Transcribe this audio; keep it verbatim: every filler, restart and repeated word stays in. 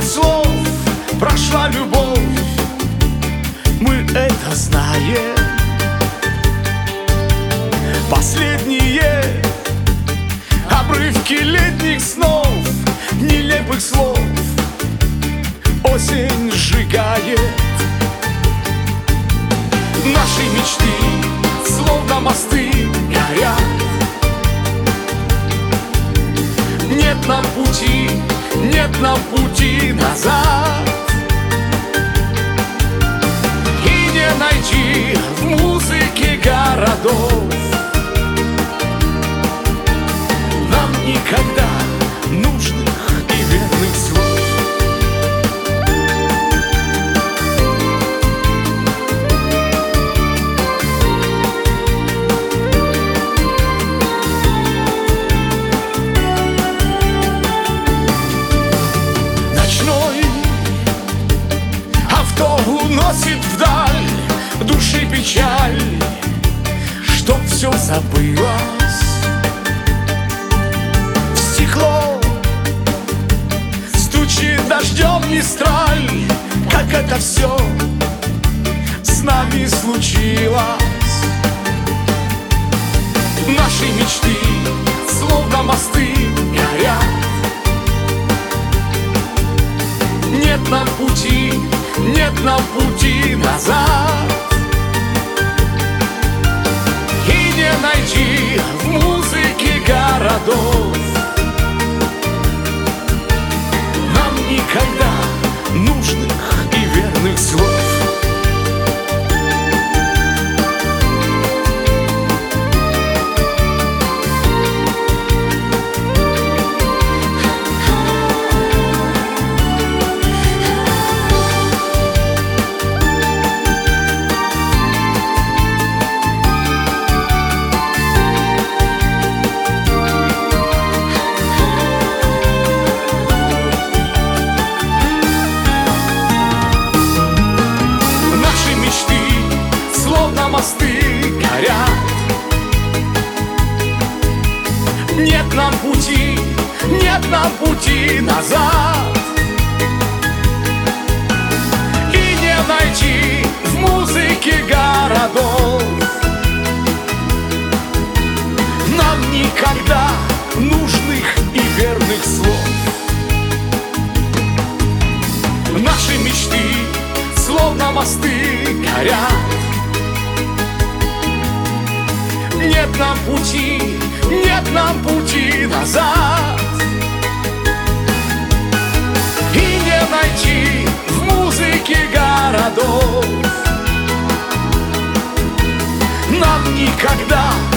Мимо слов прошла любовь, мы это знаем. Последние обрывки летних снов, нелепых слов осень сжигает. Наши мечты, словно мосты, горят. Нет нам пути, нет нам пути назад. И не найти в музыке городов нам никогда нужных и верных слов. Уносит вдаль души печаль, чтоб все забылось. В стекло стучит дождем мистраль, как это все с нами случилось. Наши мечты, словно мосты, горят. Нет нам пути, нет нам пути назад. И не найти в музыке городов нам никогда нужных и верных слов. Мосты горят. Нет нам пути, нет нам пути назад. И не найти в музыке городов нам никогда нужных и верных слов. Наши мечты, словно мосты, горят. Нет нам пути, нет нам пути назад. И не найти в музыке городов нам никогда